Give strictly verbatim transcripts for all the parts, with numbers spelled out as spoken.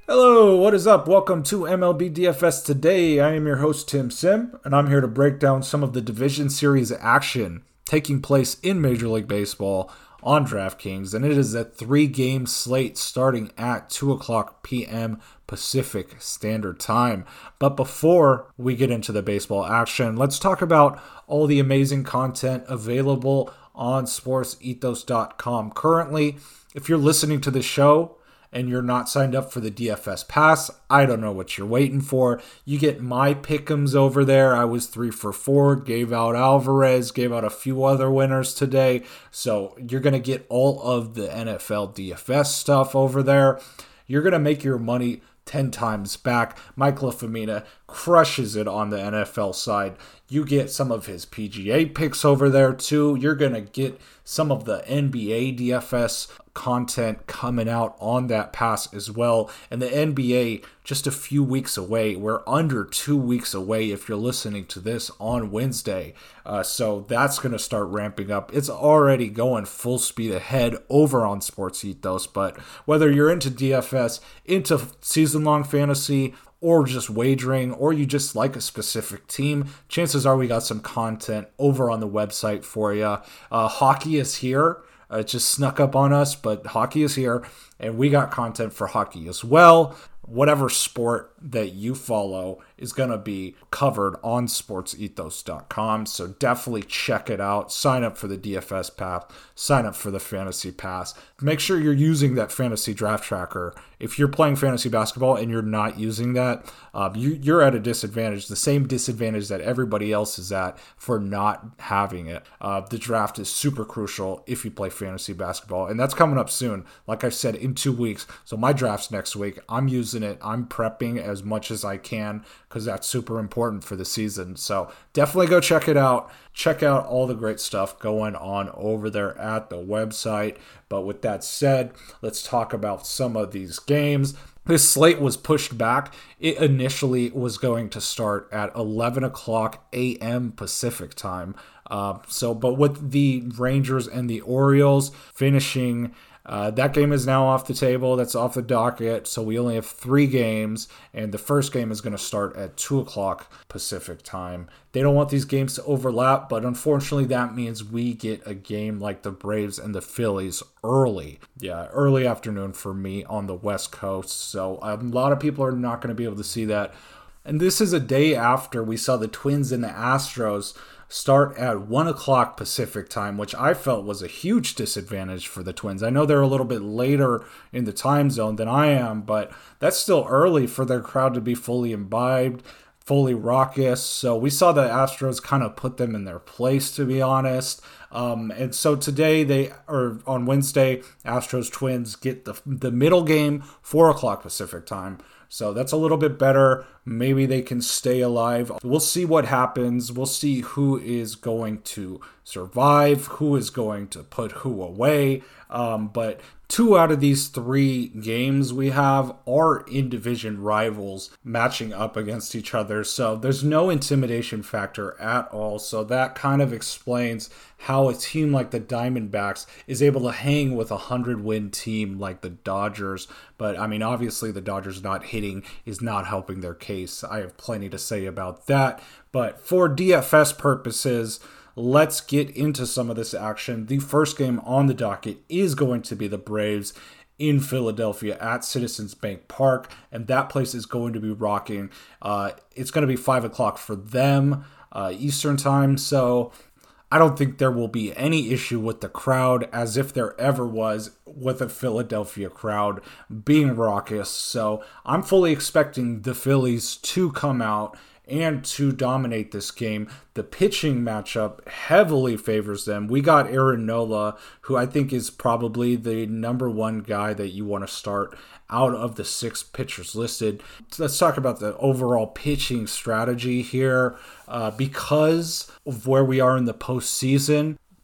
Hello, what is up? Welcome to M L B D F S Today. I am your host, Tim Sim, and I'm here to break down some of the Division Series action taking place in Major League Baseball on DraftKings, and it is a three-game slate starting at two o'clock p.m. Pacific Standard Time. But before we get into the baseball action, let's talk about all the amazing content available on sports ethos dot com. Currently, if you're listening to the show and you're not signed up for the D F S Pass, I don't know what you're waiting for. You get my pick'ems over there. I was three for four, gave out Alvarez, gave out a few other winners today. So you're going to get all of the N F L D F S stuff over there. You're going to make your money ten times back. Mike LaFemina crushes it on the N F L side. You get some of his P G A picks over there too. You're going to get some of the N B A D F S content coming out on that pass as well. And the N B A just a few weeks away. We're under two weeks away if you're listening to this on Wednesday. Uh, so that's going to start ramping up. It's already going full speed ahead over on Sports Ethos. But whether you're into D F S, into season-long fantasy, or just wagering, or you just like a specific team, chances are we got some content over on the website for you. Uh, hockey is here. Uh, it just snuck up on us, but hockey is here, and we got content for hockey as well. Whatever sport that you follow is going to be covered on sports ethos dot com, so definitely check it out. Sign up for the D F S Pass. Sign up for the Fantasy Pass. Make sure you're using that Fantasy Draft Tracker. If you're playing fantasy basketball and you're not using that, um, you, you're at a disadvantage, the same disadvantage that everybody else is at for not having it. Uh, the draft is super crucial if you play fantasy basketball, and that's coming up soon. Like I said, in two weeks. So my draft's next week. I'm using it. I'm prepping as much as I can because that's super important for the season. So definitely go check it out. Check out all the great stuff going on over there at the website. But with that said, let's talk about some of these games. This slate was pushed back. It initially was going to start at eleven o'clock a.m. Pacific time. Uh, so, but with the Rangers and the Orioles finishing, Uh, that game is now off the table. That's off the docket. So we only have three games, and the first game is going to start at two o'clock Pacific time. They don't want these games to overlap, but unfortunately that means we get a game like the Braves and the Phillies early. Yeah, early afternoon for me on the West Coast. So a lot of people are not going to be able to see that. And this is a day after we saw the Twins and the Astros start at one o'clock Pacific time, which I felt was a huge disadvantage for the Twins. I know they're a little bit later in the time zone than I am, but that's still early for their crowd to be fully imbibed, fully raucous. So we saw the Astros kind of put them in their place, to be honest. Um, and so today, they or on Wednesday, Astros Twins get the the middle game, four o'clock Pacific time. So that's a little bit better. Maybe they can stay alive. We'll see what happens. We'll see who is going to survive, who is going to put who away. Um, but two out of these three games we have are in-division rivals matching up against each other. So there's no intimidation factor at all. So that kind of explains how a team like the Diamondbacks is able to hang with a hundred-win team like the Dodgers. But, I mean, obviously the Dodgers not hitting is not helping their case. I have plenty to say about that. But for D F S purposes, let's get into some of this action. The first game on the docket is going to be the Braves in Philadelphia at Citizens Bank Park, and that place is going to be rocking. Uh, it's going to be five o'clock for them, uh, Eastern time, so I don't think there will be any issue with the crowd, as if there ever was with a Philadelphia crowd being raucous. So I'm fully expecting the Phillies to come out and to dominate this game. The pitching matchup heavily favors them. We got Aaron Nola, who I think is probably the number one guy that you want to start out of the six pitchers listed. So let's talk about the overall pitching strategy here. Uh, because of where we are in the postseason,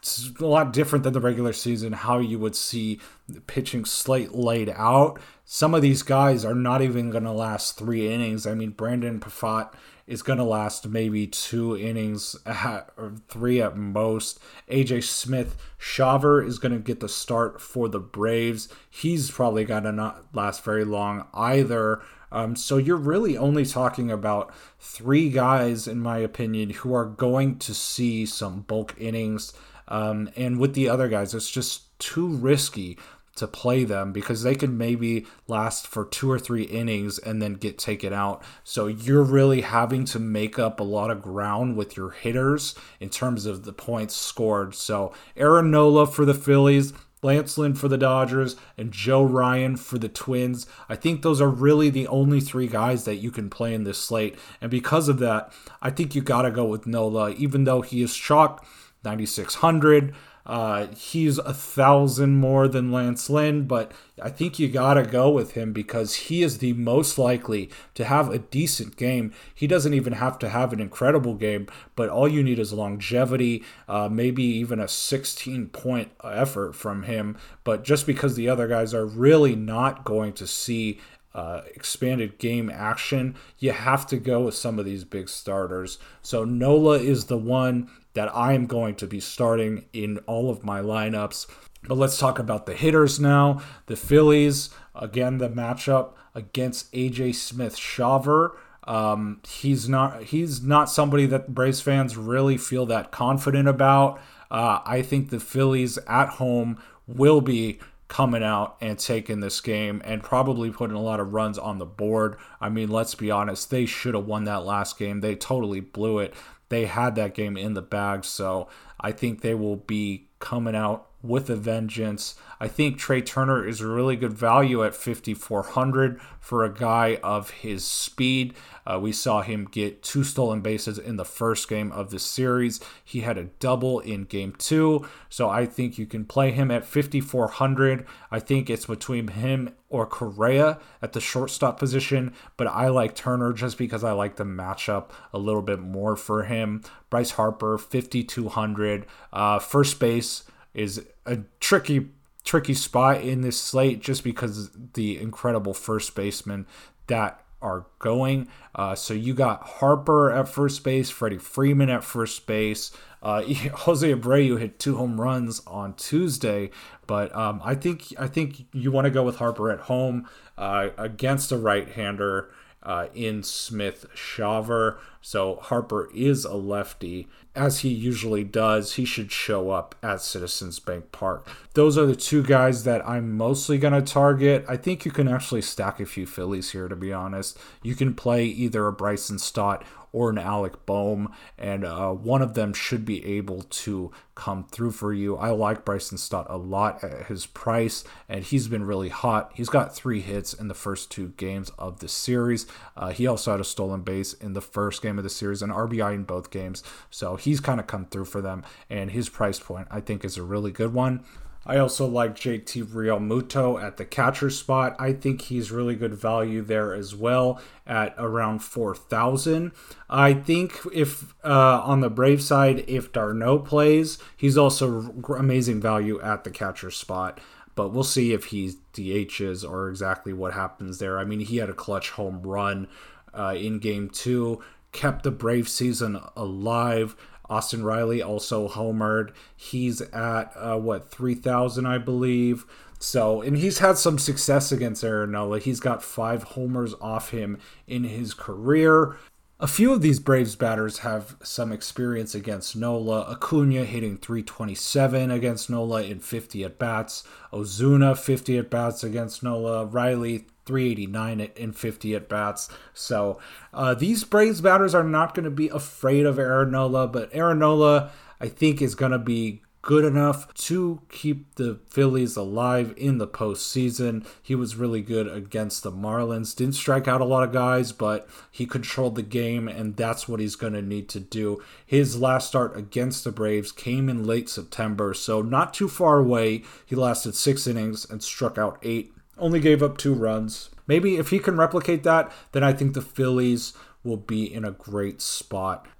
It's a lot different than the regular season, how you would see the pitching slate laid out. Some of these guys are not even going to last three innings. I mean, Brandon Pfaadt is going to last maybe two innings, at, or three at most. A J Smith-Shawver is going to get the start for the Braves. He's probably going to not last very long either. Um, so you're really only talking about three guys, in my opinion, who are going to see some bulk innings. Um, and with the other guys, it's just too risky to play them because they could maybe last for two or three innings and then get taken out. So you're really having to make up a lot of ground with your hitters in terms of the points scored. So Aaron Nola for the Phillies, Lance Lynn for the Dodgers, and Joe Ryan for the Twins. I think those are really the only three guys that you can play in this slate. And because of that, I think you got to go with Nola, even though he is chalk ninety-six hundred. Uh, he's a thousand more than Lance Lynn, but I think you gotta go with him because he is the most likely to have a decent game. He doesn't even have to have an incredible game, but all you need is longevity, uh, maybe even a sixteen point effort from him. But just because the other guys are really not going to see Uh, expanded game action, you have to go with some of these big starters. So Nola is the one that I am going to be starting in all of my lineups. But let's talk about the hitters now. The Phillies, again, the matchup against A J Smith-Shawver. Um, he's not he's not somebody that Braves fans really feel that confident about. Uh, I think the Phillies at home will be coming out and taking this game and probably putting a lot of runs on the board. I mean, let's be honest, they should have won that last game. They totally blew it. They had that game in the bag, so I think they will be coming out with a vengeance. I think Trey Turner is a really good value at fifty-four hundred for a guy of his speed. Uh, we saw him get two stolen bases in the first game of the series. He had a double in game two, so I think you can play him at fifty-four hundred. I think it's between him or Correa at the shortstop position, but I like Turner just because I like the matchup a little bit more for him. Bryce Harper, fifty-two hundred. Uh, first base is a tricky tricky spot in this slate just because the incredible first basemen that are going. Uh, so you got Harper at first base, Freddie Freeman at first base. Uh, Jose Abreu hit two home runs on Tuesday, but um, I think I think you want to go with Harper at home uh, against a right-hander uh, in Smith-Shawver. So Harper is a lefty. As he usually does, he should show up at Citizens Bank Park. Those are the two guys that I'm mostly going to target. I think you can actually stack a few Phillies here, to be honest. You can play either a Bryson Stott or an Alec Bohm, and uh, one of them should be able to come through for you. I like Bryson Stott a lot at his price, and he's been really hot. He's got three hits in the first two games of the series. Uh, he also had a stolen base in the first game of the series, and R B I in both games, so he's kind of come through for them, and his price point, I think, is a really good one. I also like J T Realmuto at the catcher spot. I think he's really good value there as well at around four thousand. I think if uh, on the Brave side, if d'Arnaud plays, he's also amazing value at the catcher spot. But we'll see if he D Hs or exactly what happens there. I mean, he had a clutch home run uh, in game two, kept the Brave season alive. Austin Riley also homered. He's at, uh, what, three thousand, I believe. So, and he's had some success against Aaron Nola. He's got five homers off him in his career. A few of these Braves batters have some experience against Nola. Acuna hitting three twenty-seven against Nola in fifty at-bats. Ozuna, fifty at-bats against Nola. Riley, three eighty-nine in fifty at-bats. So uh, these Braves batters are not going to be afraid of Aaron Nola, but Aaron Nola, I think, is going to be good enough to keep the Phillies alive in the postseason. He was really good against the Marlins. Didn't strike out a lot of guys, but he controlled the game, and that's what he's going to need to do. His last start against the Braves came in late September, so not too far away. He lasted six innings and struck out eight. Only gave up two runs. Maybe if he can replicate that, then I think the Phillies will be in a great spot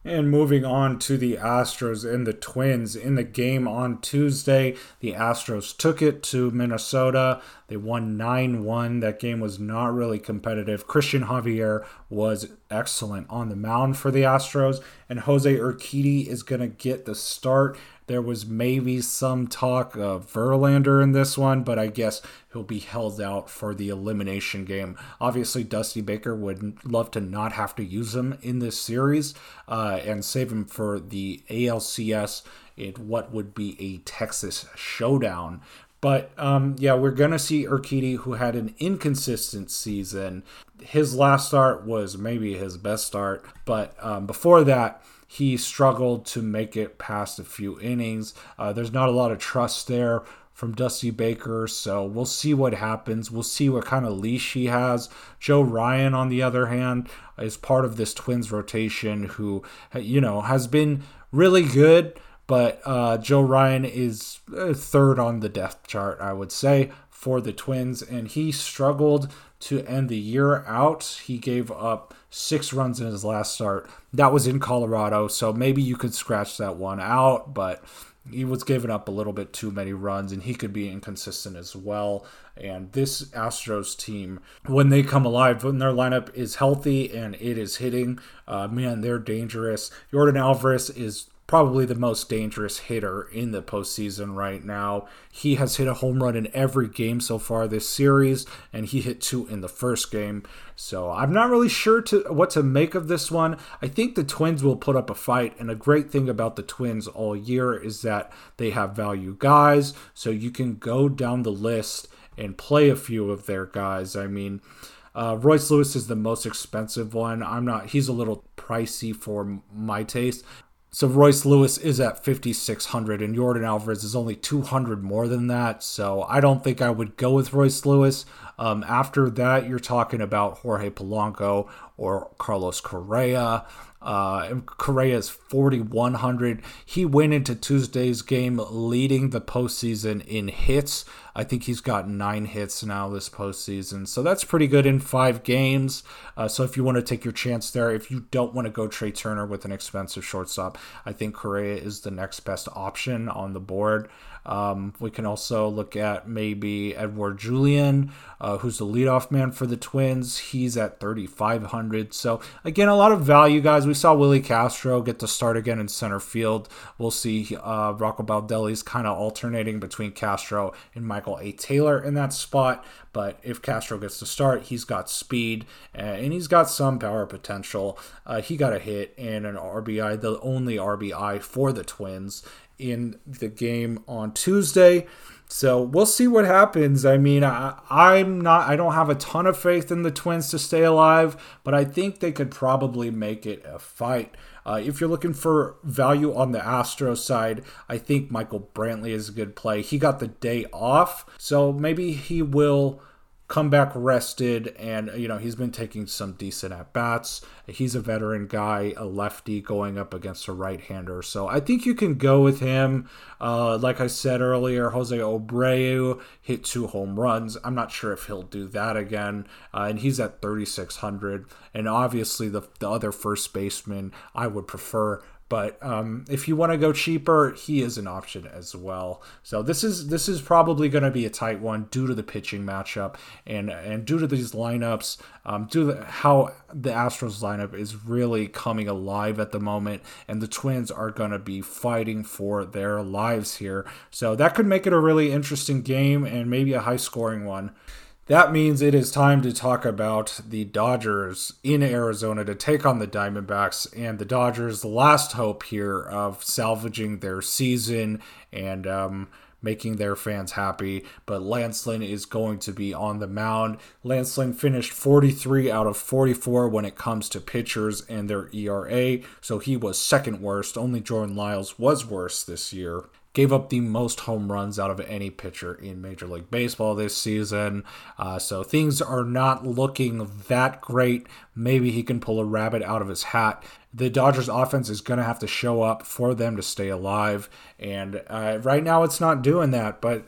And moving on to the Astros and the Twins. In the game on Tuesday, the Astros took it to Minnesota. They won nine one. That game was not really competitive. Christian Javier was excellent on the mound for the Astros, and Jose Urquidy is going to get the start. There was maybe some talk of Verlander in this one, but I guess he'll be held out for the elimination game. Obviously, Dusty Baker would love to not have to use him in this series uh, and save him for the A L C S in what would be a Texas showdown. But, um, yeah, we're going to see Urquidy, who had an inconsistent season. His last start was maybe his best start, but um, before that, he struggled to make it past a few innings. Uh, there's not a lot of trust there from Dusty Baker, so we'll see what happens. We'll see what kind of leash he has. Joe Ryan, on the other hand, is part of this Twins rotation who, you know, has been really good, but uh, Joe Ryan is third on the depth chart, I would say, for the Twins, and he struggled to end the year out. He gave up six runs in his last start. That was in Colorado, so maybe you could scratch that one out, but he was giving up a little bit too many runs, and he could be inconsistent as well. And this Astros team, when they come alive, when their lineup is healthy and it is hitting, uh, man, they're dangerous. Yordan Alvarez is probably the most dangerous hitter in the postseason right now. He has hit a home run in every game so far this series, and he hit two in the first game. So I'm not really sure to what to make of this one. I think the Twins will put up a fight, and a great thing about the Twins all year is that they have value guys, so you can go down the list and play a few of their guys. I mean, Uh, Royce Lewis is the most expensive one. I'm not. He's a little pricey for my taste. So Royce Lewis is at fifty-six hundred, and Yordan Alvarez is only two hundred more than that. So I don't think I would go with Royce Lewis. Um, after that, you're talking about Jorge Polanco or Carlos Correa. Uh, and Correa is forty-one hundred. He went into Tuesday's game leading the postseason in hits. I think he's got nine hits now this postseason. So that's pretty good in five games. Uh, so if you want to take your chance there, if you don't want to go Trey Turner with an expensive shortstop, I think Correa is the next best option on the board. Um, we can also look at maybe Edouard Julien, uh, who's the leadoff man for the Twins. He's at thirty-five hundred. So, again, a lot of value, guys. We saw Willie Castro get to start again in center field. We'll see uh, Rocco Baldelli's kind of alternating between Castro and Michael A. Taylor in that spot. But if Castro gets to start, he's got speed uh, and he's got some power potential. Uh, he got a hit and an R B I, the only R B I for the Twins in the game on Tuesday. So we'll see what happens. I mean, I, I'm not, I don't have a ton of faith in the Twins to stay alive, but I think they could probably make it a fight. Uh, if you're looking for value on the Astros side, I think Michael Brantley is a good play. He got the day off, so maybe he will come back rested, and you know he's been taking some decent at bats. He's a veteran guy, a lefty going up against a right-hander, so I think you can go with him. Uh, like I said earlier, Jose Abreu hit two home runs. I'm not sure if he'll do that again, uh, and he's at thirty-six hundred. And obviously the the other first baseman I would prefer. But um, if you want to go cheaper, he is an option as well. So this is this is probably going to be a tight one due to the pitching matchup and and due to these lineups, um, due to how the Astros lineup is really coming alive at the moment, and the Twins are going to be fighting for their lives here. So that could make it a really interesting game and maybe a high-scoring one. That means it is time to talk about the Dodgers in Arizona to take on the Diamondbacks, and the Dodgers, the last hope here of salvaging their season and um, making their fans happy. But Lance Lynn is going to be on the mound. Lance Lynn finished forty-three out of forty-four when it comes to pitchers and their E R A, so he was second worst. Only Jordan Lyles was worse this year. Gave up the most home runs out of any pitcher in Major League Baseball this season. Uh, so things are not looking that great. Maybe he can pull a rabbit out of his hat. The Dodgers offense is going to have to show up for them to stay alive. And uh, right now it's not doing that. But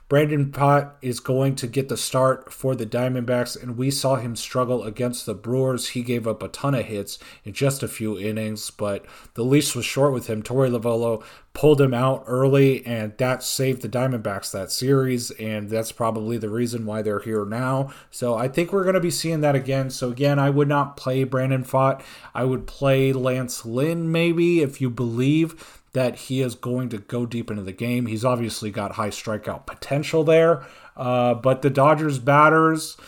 Brandon Pott is going to get the start for the Diamondbacks, and we saw him struggle against the Brewers. He gave up a ton of hits in just a few innings, but the leash was short with him. Torey Lovullo pulled him out early, and that saved the Diamondbacks that series, and that's probably the reason why they're here now. So I think we're going to be seeing that again. So again, I would not play Brandon Pfaadt. I would play Lance Lynn maybe if you believe that he is going to go deep into the game. He's obviously got high strikeout potential there, uh, but the Dodgers batters,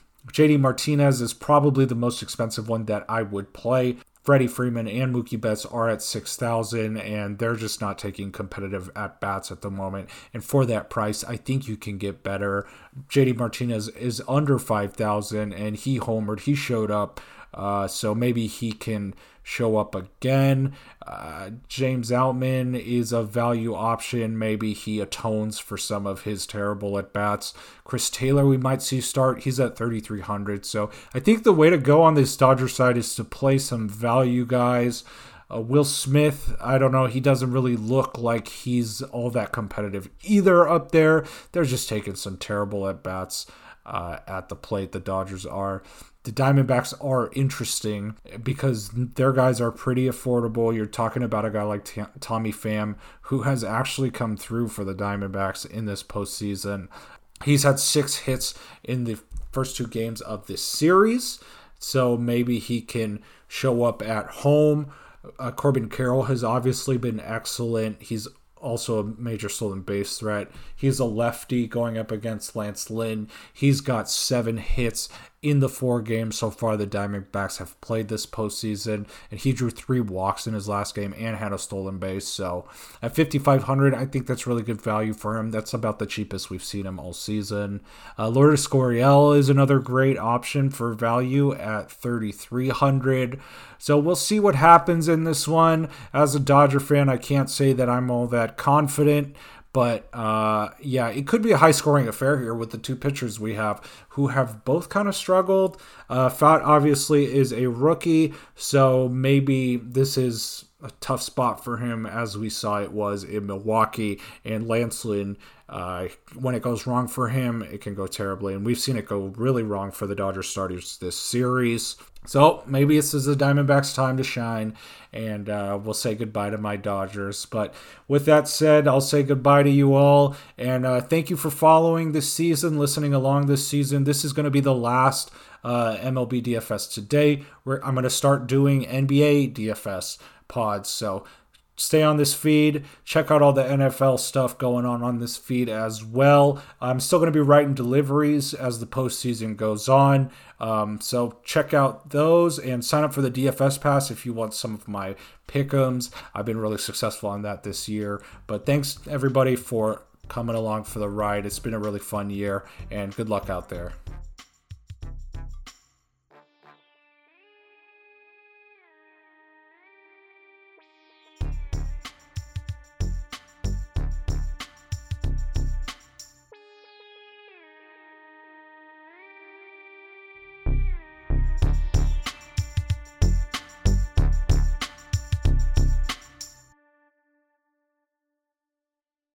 J D Martinez is probably the most expensive one that I would play. Freddie Freeman and Mookie Betts are at six thousand, and they're just not taking competitive at-bats at the moment. And for that price, I think you can get better. J D Martinez is under five thousand, and he homered. He showed up, uh, so maybe he can show up again. Uh, James Outman is a value option. Maybe he atones for some of his terrible at-bats. Chris Taylor we might see start. He's at thirty-three hundred. So I think the way to go on this Dodger side is to play some value guys. Uh, Will Smith, I don't know. He doesn't really look like he's all that competitive either up there. They're just taking some terrible at-bats uh, at the plate. The Dodgers are. The Diamondbacks are interesting because their guys are pretty affordable. You're talking about a guy like T- Tommy Pham, who has actually come through for the Diamondbacks in this postseason. He's had six hits in the first two games of this series, so maybe he can show up at home. Uh, Corbin Carroll has obviously been excellent. He's also a major stolen base threat. He's a lefty going up against Lance Lynn. He's got seven hits in the four games so far the Diamondbacks have played this postseason, and he drew three walks in his last game and had a stolen base. So at fifty-five hundred, I think that's really good value for him. That's about the cheapest we've seen him all season. Uh, Lourdes Gurriel is another great option for value at thirty-three hundred. So we'll see what happens in this one. As a Dodger fan, I can't say that I'm all that confident. But, uh, yeah, it could be a high-scoring affair here with the two pitchers we have who have both kind of struggled. Uh, Pfaadt obviously is a rookie, so maybe this is a tough spot for him as we saw it was in Milwaukee. And Lance Lynn, uh, when it goes wrong for him, it can go terribly. And we've seen it go really wrong for the Dodgers starters this series. So maybe this is the Diamondbacks' time to shine, and uh, we'll say goodbye to my Dodgers. But with that said, I'll say goodbye to you all, and uh, thank you for following this season, listening along this season. This is going to be the last uh, M L B D F S today, where I'm going to start doing N B A D F S pods. So stay on this feed. Check out all the N F L stuff going on on this feed as well. I'm still going to be writing deliveries as the postseason goes on. Um, so check out those and sign up for the D F S Pass if you want some of my pick'ems. I've been really successful on that this year. But thanks everybody for coming along for the ride. It's been a really fun year, and good luck out there.